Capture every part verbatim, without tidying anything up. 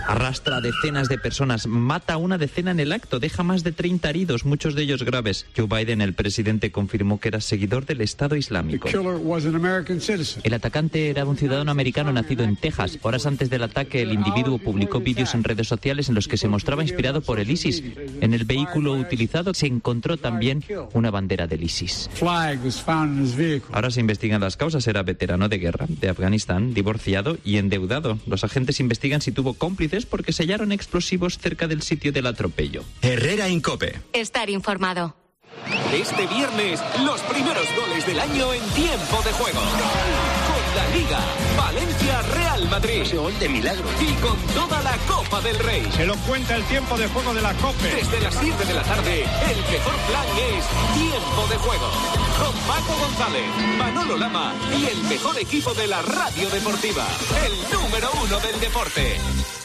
Arrastra a decenas de personas, mata a una decena en el acto, deja más de treinta heridos, muchos de ellos graves. Joe Biden, el presidente, confirmó que era seguidor del Estado Islámico. El atacante era un ciudadano americano nacido en Texas. Horas antes del ataque, el individuo publicó vídeos en redes sociales en los que se mostraba inspirado por el ISIS. En el vehículo utilizado se encontró también una bandera del ISIS. Ahora se investigan las causas. Era veterano de guerra de Afganistán, divorciado y endeudado. Los agentes investigan si tuvo cómplices porque se hallaron explosivos cerca del sitio del atropello. Herrera en COPE. Estar informado. Este viernes, los primeros goles del año en tiempo de juego. Con la Liga, Valencia, Real Madrid. Ese gol de milagro. Y con toda la Copa del Rey. Se lo cuenta el tiempo de juego de la COPE. Desde las siete de la tarde, el mejor plan es tiempo de juego. Con Paco González, Manolo Lama y el mejor equipo de la radio deportiva. El número uno del deporte.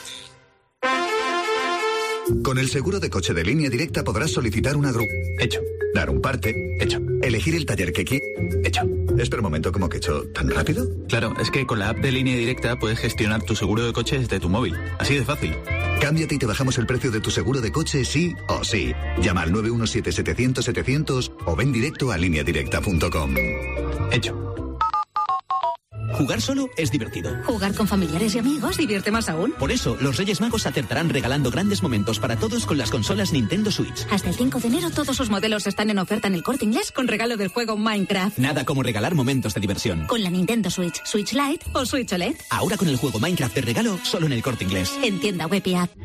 Con el seguro de coche de Línea Directa podrás solicitar una grúa. Hecho. Dar un parte. Hecho. Elegir el taller que quieras. Hecho. Espera un momento, ¿cómo que he hecho? ¿Tan rápido? Claro, es que con la app de Línea Directa puedes gestionar tu seguro de coche desde tu móvil. Así de fácil. Cámbiate y te bajamos el precio de tu seguro de coche sí o sí. Llama al nueve uno siete, setecientos, setecientos o ven directo a línea directa punto com. Hecho. Jugar solo es divertido. Jugar con familiares y amigos divierte más aún. Por eso, los Reyes Magos acertarán regalando grandes momentos para todos con las consolas Nintendo Switch. Hasta el cinco de enero todos sus modelos están en oferta en el Corte Inglés con regalo del juego Minecraft. Nada como regalar momentos de diversión. Con la Nintendo Switch, Switch Lite o Switch O L E D. Ahora con el juego Minecraft de regalo solo en el Corte Inglés. En tienda web y app.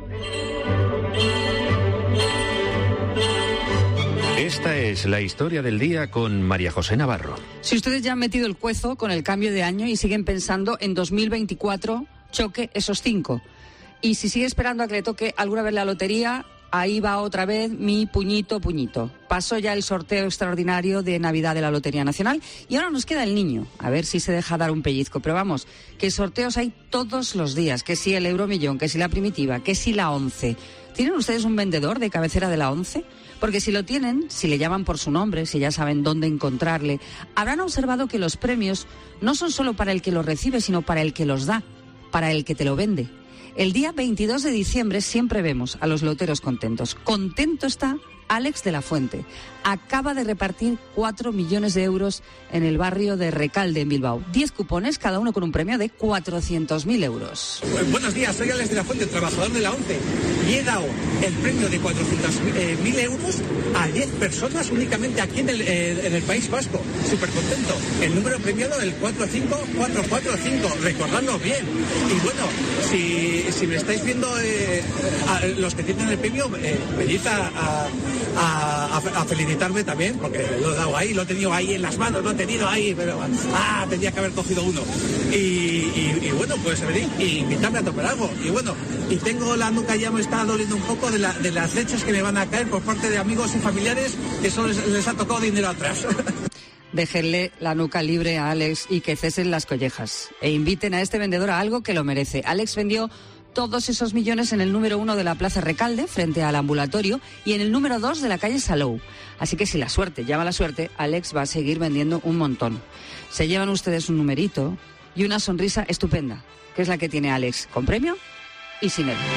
Esta es la historia del día con María José Navarro. Si ustedes ya han metido el cuezo con el cambio de año y siguen pensando en dos mil veinticuatro, choque esos cinco. Y si sigue esperando a que le toque alguna vez la lotería, ahí va otra vez mi puñito, puñito. Pasó ya el sorteo extraordinario de Navidad de la Lotería Nacional y ahora nos queda el niño. A ver si se deja dar un pellizco. Pero vamos, que sorteos hay todos los días. Que si el Euromillón, que si la Primitiva, que si la Once. ¿Tienen ustedes un vendedor de cabecera de la Once? Porque si lo tienen, si le llaman por su nombre, si ya saben dónde encontrarle, habrán observado que los premios no son solo para el que los recibe, sino para el que los da, para el que te lo vende. El día veintidós de diciembre siempre vemos a los loteros contentos. Contento está Alex de la Fuente. Acaba de repartir cuatro millones de euros en el barrio de Recalde, en Bilbao. diez cupones, cada uno con un premio de cuatrocientos mil euros. Buenos días, soy Alex de la Fuente, trabajador de la ONCE. Y he dado el premio de cuatrocientos mil euros a diez personas únicamente aquí en el, eh, en el País Vasco. Súper contento. El número premiado del cuatro cinco cuatro cuatro cinco, recordadlo bien. Y bueno, si, si me estáis viendo, eh, a los que tienen el premio, eh, venid a, a, a, a felicitarme también, porque lo he dado ahí, lo he tenido ahí en las manos, lo he tenido ahí, pero ah, tendría que haber cogido uno. Y, y, y bueno, pues venid y invitarme a tomar algo. Y bueno, y tengo la nuca, ya me está doliendo un poco de, la, de las leches que me van a caer por parte de amigos y familiares que solo les, les ha tocado dinero atrás. Déjenle la nuca libre a Alex y que cesen las collejas. E inviten a este vendedor a algo que lo merece. Alex vendió todos esos millones en el número uno de la Plaza Recalde, frente al ambulatorio, y en el número dos de la calle Salou. Así que si la suerte llama la suerte, Alex va a seguir vendiendo un montón. Se llevan ustedes un numerito y una sonrisa estupenda, que es la que tiene Alex, con premio y sin él.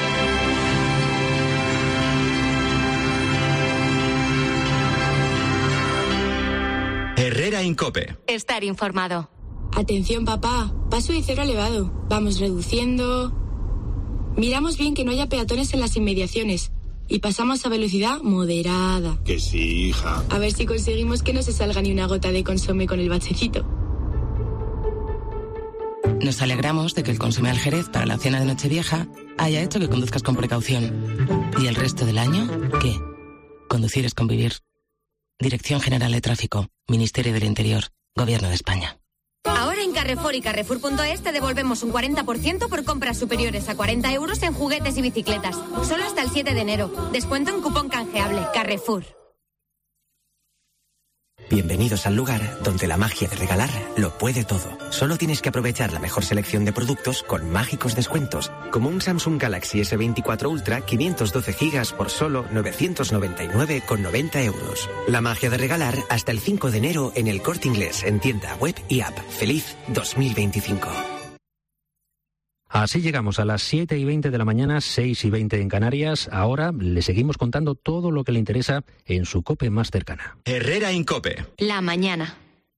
Herrera en COPE. Estar informado. Atención, papá. Paso de cero elevado. Vamos reduciendo. Miramos bien que no haya peatones en las inmediaciones. Y pasamos a velocidad moderada. Que sí, hija. A ver si conseguimos que no se salga ni una gota de consomé con el bachecito. Nos alegramos de que el consomé al Jerez para la cena de Nochevieja haya hecho que conduzcas con precaución. ¿Y el resto del año? ¿Qué? Conducir es convivir. Dirección General de Tráfico, Ministerio del Interior, Gobierno de España. Ahora en Carrefour y Carrefour punto es te devolvemos un cuarenta por ciento por compras superiores a cuarenta euros en juguetes y bicicletas. Solo hasta el siete de enero. Descuento en cupón canjeable. Carrefour. Bienvenidos al lugar donde la magia de regalar lo puede todo. Solo tienes que aprovechar la mejor selección de productos con mágicos descuentos, como un Samsung Galaxy ese veinticuatro Ultra quinientos doce gigas por solo novecientos noventa y nueve con noventa euros. La magia de regalar hasta el cinco de enero en el Corte Inglés, en tienda web y app. ¡Feliz dos mil veinticinco! Así llegamos a las siete y veinte de la mañana, seis y veinte en Canarias. Ahora le seguimos contando todo lo que le interesa en su COPE más cercana. Herrera Incope. La mañana.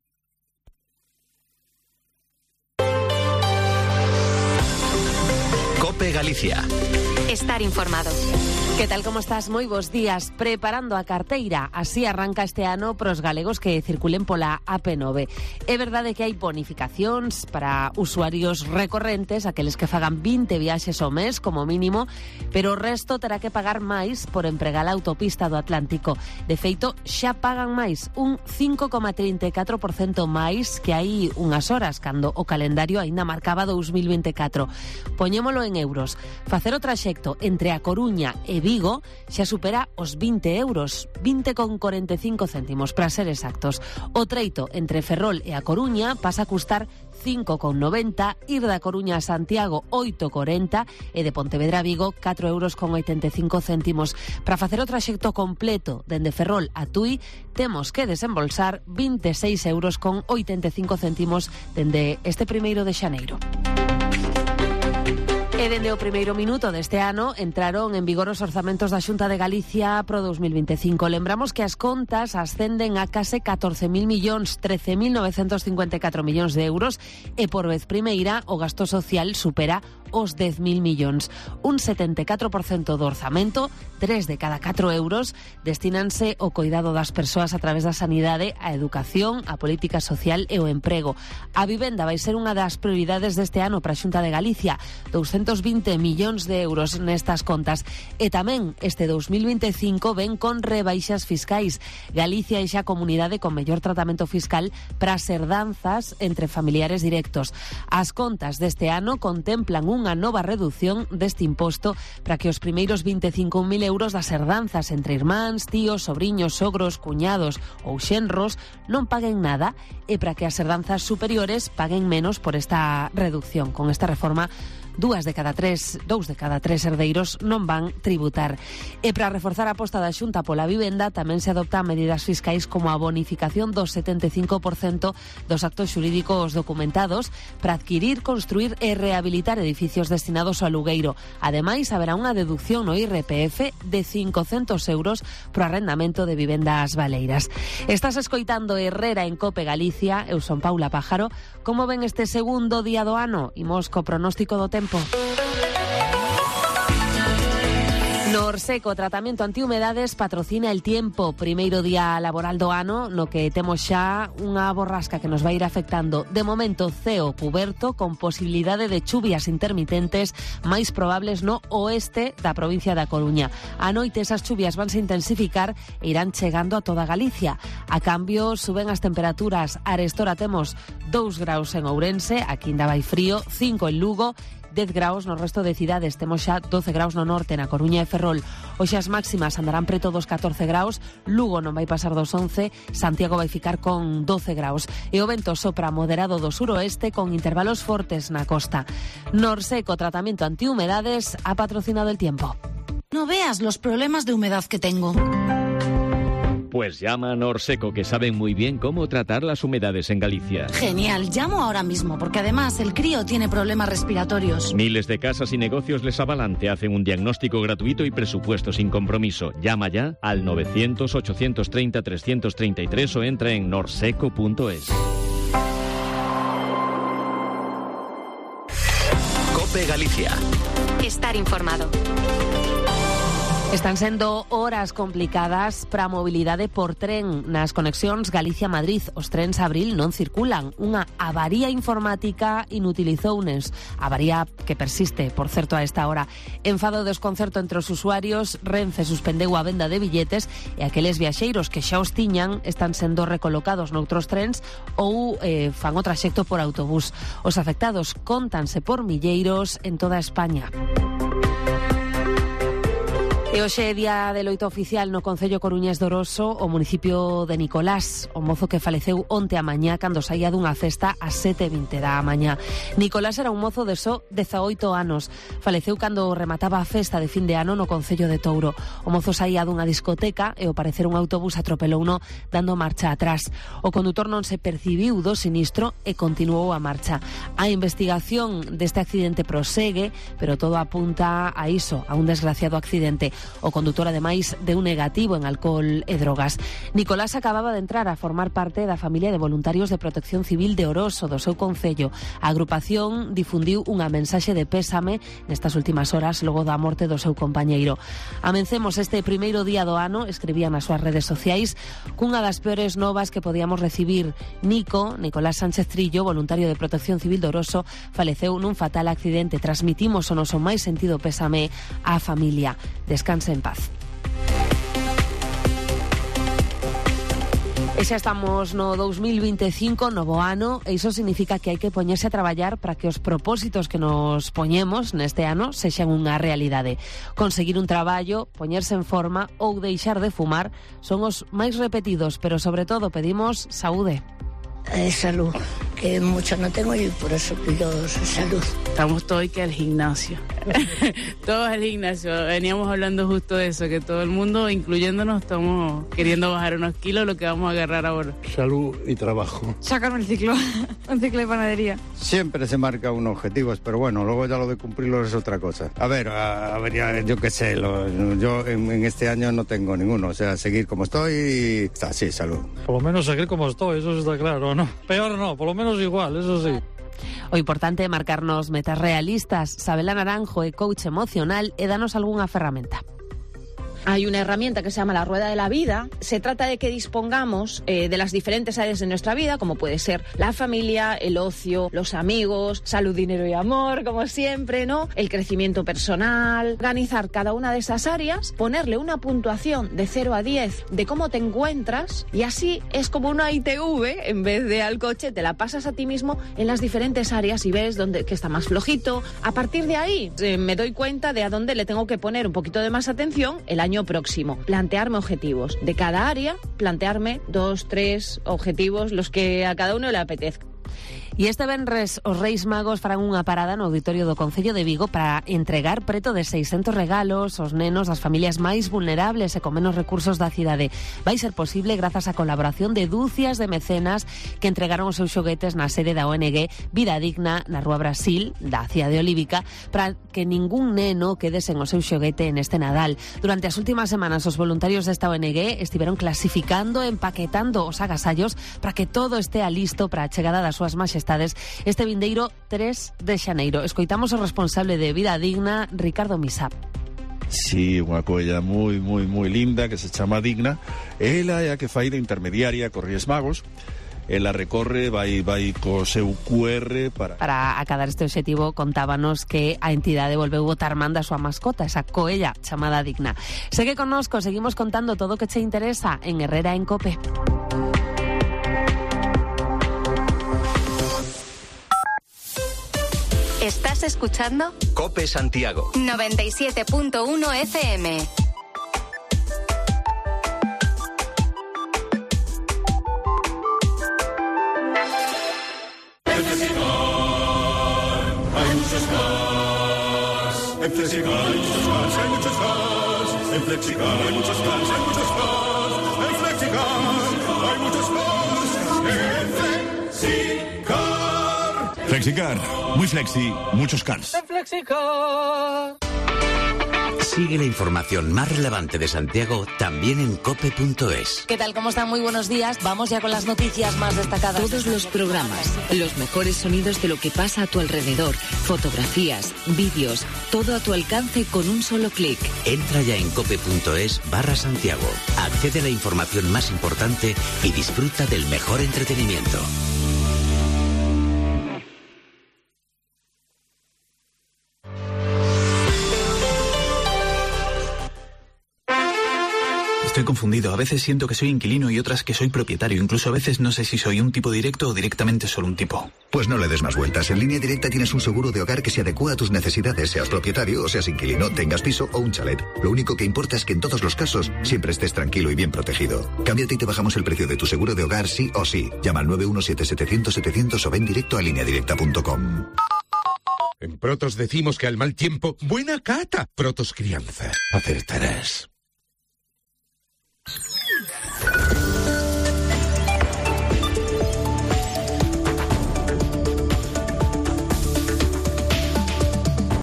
COPE Galicia. Estar informado. Que tal, como estás? Moi bos días. Preparando a carteira. Así arranca este ano pros galegos que circulen pola A P nove. É verdade que hai bonificacións para usuarios recorrentes, aqueles que fagan vinte viaxes ao mes como mínimo, pero o resto terá que pagar máis por empregar a autopista do Atlántico. De feito, xa pagan máis, un cinco coma trinta e catro por cento máis que hai unhas horas, cando o calendario aínda marcaba dous mil vinte e catro. Poñémolo en euros. Facer o traxecto entre A Coruña e Vigo xa supera os vinte euros, vinte con corenta e cinco céntimos para ser exactos. O treito entre Ferrol e A Coruña pasa a custar cinco con noventa, ir da Coruña a Santiago oito corenta e de Pontevedra a Vigo catro euros con oitenta e cinco céntimos. Para facer o traxecto completo dende Ferrol a Tui temos que desembolsar vinte e seis euros con oitenta e cinco céntimos dende este primeiro de xaneiro. E dende o primeiro minuto deste ano entraron en vigor os orzamentos da Xunta de Galicia pro dos mil vinte e cinco. Lembramos que as contas ascenden a case catorce mil millóns, trece mil novecentos cincuenta e catro millóns de euros e por vez primeira o gasto social supera os dez mil millóns. Un setenta e catro por cento do orzamento, tres de cada catro euros, destínanse ao cuidado das persoas a través da sanidade, a educación, a política social e o emprego. A vivenda vai ser unha das prioridades deste ano para a Xunta de Galicia, douscentos vinte millóns de euros nestas contas. E tamén este dos mil vinte e cinco ven con rebaixas fiscais. Galicia é xa a comunidade con mellor tratamento fiscal para as herdanzas entre familiares directos. As contas deste ano contemplan unha nova redución deste imposto para que os primeiros vinte e cinco mil euros das herdanzas entre irmáns, tíos, sobriños, sogros, cuñados ou xenros non paguen nada e para que as herdanzas superiores paguen menos por esta reducción. Con esta reforma, Dúas de cada tres, dous de cada tres herdeiros non van tributar. E para reforzar a aposta da Xunta pola vivenda tamén se adoptan medidas fiscais como a bonificación do setenta e cinco por cento dos actos xurídicos documentados para adquirir, construir e rehabilitar edificios destinados ao alugueiro. Ademais, haberá unha deducción no I R P F de cincocentos euros pro arrendamento de vivendas baleiras. Estás escoitando Herrera en COPE Galicia. Eu son Paula Pájaro. Como ven este segundo día do ano? Imos co pronóstico do tempo. Norseco, tratamento antihumedades, patrocina el tiempo. Primeiro día laboral do ano, no que temos xa unha borrasca que nos vai ir afectando. De momento, ceo cuberto, con posibilidade de chuvias intermitentes máis probables no oeste da provincia da Coruña. A noite esas chuvias vanse intensificar e irán chegando a toda Galicia. A cambio, suben as temperaturas. Arestora temos dous graus en Ourense, aquí ainda vai frío, cinco en Lugo, dez graus no resto de cidades. Temos xa doce graus no norte, na Coruña e Ferrol. Hoxe as máximas andarán preto dos catorce graus, Lugo non vai pasar dos once, Santiago vai ficar con doce graus. E o vento sopra moderado do suroeste con intervalos fortes na costa. Norseco, tratamento antihumedades, ha patrocinado el tiempo. No veas los problemas de humedad que tengo. Pues llama a Norseco, que saben muy bien cómo tratar las humedades en Galicia. Genial, llamo ahora mismo, porque además el crío tiene problemas respiratorios. Miles de casas y negocios les avalan, te hacen un diagnóstico gratuito y presupuesto sin compromiso. Llama ya al novecientos, ochocientos treinta, trescientos treinta y tres o entra en norseco punto es. COPE Galicia. Estar informado. Están sendo horas complicadas para a mobilidade por tren nas conexións Galicia-Madrid. Os trens abril non circulan. Unha avaría informática inutilizounes. Avaría que persiste, por certo, a esta hora. Enfado e desconcerto entre os usuarios, Renfe suspendeu a venda de billetes e aqueles viaxeiros que xa os tiñan están sendo recolocados noutros trens ou eh, fan o traxecto por autobús. Os afectados contanse por milleiros en toda España. E hoxe é día de loito oficial no Concello Coruñés de Oroso, o municipio de Nicolás, o mozo que faleceu onte a mañá cando saía dunha festa ás sete e vinte da mañá. Nicolás era un mozo de só dezaoito anos. Faleceu cando remataba a festa de fin de ano no Concello de Touro. O mozo saía dunha discoteca e ao parecer un autobús atropelouno dando marcha atrás. O condutor non se percibiu do sinistro e continuou a marcha. A investigación deste accidente prosegue, pero todo apunta a iso, a un desgraciado accidente. O condutor, ademais, deu negativo en alcohol e drogas. Nicolás acababa de entrar a formar parte da familia de voluntarios de Protección Civil de Oroso, do seu concello. A agrupación difundiu unha mensaxe de pésame nestas últimas horas logo da morte do seu compañeiro. Amencemos este primeiro día do ano, escribían nas súas redes sociais, cunha das peores novas que podíamos recibir. Nico, Nicolás Sánchez Trillo, voluntario de Protección Civil de Oroso, faleceu nun fatal accidente. Transmitimos o noso máis sentido pésame á familia. Descanse en paz. E xa estamos no dous mil vinte e cinco, novo ano, e iso significa que hai que poñerse a traballar para que os propósitos que nos poñemos neste ano sexan unha realidade. Conseguir un traballo, poñerse en forma ou deixar de fumar son os máis repetidos, pero sobre todo pedimos saúde. Eh, salud, que mucho no tengo y por eso pido salud. Estamos todos que al gimnasio. Todos al gimnasio. Veníamos hablando justo de eso, que todo el mundo, incluyéndonos, estamos queriendo bajar unos kilos, lo que vamos a agarrar ahora. Salud y trabajo. Sacarme el ciclo, un ciclo de panadería. Siempre se marca unos objetivos, pero bueno, luego ya lo de cumplirlos es otra cosa. A ver, a, a ver, ya, yo qué sé, lo, yo en, en este año no tengo ninguno, o sea, seguir como estoy y está, sí, salud. Por lo menos seguir como estoy, eso está claro, ¿no? Peor no, por lo menos igual, eso sí. O importante é marcarnos metas realistas. Sabela Naranjo é coach emocional e danos algunha ferramenta. Hay una herramienta que se llama la rueda de la vida. Se trata de que dispongamos eh, de las diferentes áreas de nuestra vida, como puede ser la familia, el ocio, los amigos, salud, dinero y amor, como siempre, ¿no? El crecimiento personal. Organizar cada una de esas áreas, ponerle una puntuación de cero a diez de cómo te encuentras, y así es como una I T V, en vez de al coche, te la pasas a ti mismo en las diferentes áreas y ves dónde que está más flojito. A partir de ahí eh, me doy cuenta de a dónde le tengo que poner un poquito de más atención el año próximo. Plantearme objetivos de cada área, plantearme dos, tres objetivos, los que a cada uno le apetezca. E este venres os Reis Magos farán unha parada no auditorio do Concello de Vigo para entregar preto de seiscentos regalos aos nenos das familias máis vulnerables e con menos recursos da cidade. Vai ser posible grazas á colaboración de dúcias de mecenas que entregaron os seus xoguetes na sede da O N G Vida Digna na Rúa Brasil, da cidade de Olívica, para que ningún neno quede sen o seu xoguete neste Nadal. Durante as últimas semanas os voluntarios desta O N G estiveron clasificando e empaquetando os agasallos para que todo estea listo para a chegada das súas maxestades este vindeiro tres de xaneiro. Escoitamos o responsable de Vida Digna, Ricardo Misa. Sí, unha colla moi, moi, moi linda que se chama Digna. Ela é a que fai de intermediaria cos Reis Magos. Ela recorre, vai, vai co seu Q R para... Para acadar este obxectivo contábanos que a entidade volveu botar man da súa mascota, esa coella chamada Digna. Segue connosco, seguimos contando todo o que che interesa en Herrera en Cope. ¿Estás escuchando? Cope Santiago. noventa y siete punto uno F M. En Flexicar hay muchos cars. En Flexicar hay muchos cars, hay muchos cars. En Flexicar hay muchos cars, hay muchos cars. En Flexicar hay muchos cars. En Flexicar. Flexicar, muy flexi, muchos cars. En Flexicar. Sigue la información más relevante de Santiago también en cope punto es. ¿Qué tal? ¿Cómo están? Muy buenos días. Vamos ya con las noticias más destacadas. Todos los programas, los mejores sonidos de lo que pasa a tu alrededor, fotografías, vídeos, todo a tu alcance con un solo clic. Entra ya en cope punto es barra Santiago. Accede a la información más importante y disfruta del mejor entretenimiento. Estoy Estoy confundido. A veces siento que soy inquilino y otras que soy propietario. Incluso a veces no sé si soy un tipo directo o directamente solo un tipo. Pues no le des más vueltas. En Línea Directa tienes un seguro de hogar que se adecua a tus necesidades, seas propietario o seas inquilino, tengas piso o un chalet. Lo único que importa es que en todos los casos siempre estés tranquilo y bien protegido. Cámbiate y te bajamos el precio de tu seguro de hogar sí o sí. Llama al nueve uno siete setecientos setecientos o ven directo a línea directa punto com. En Protos decimos que al mal tiempo, buena cata. Protos Crianza. Acertarás.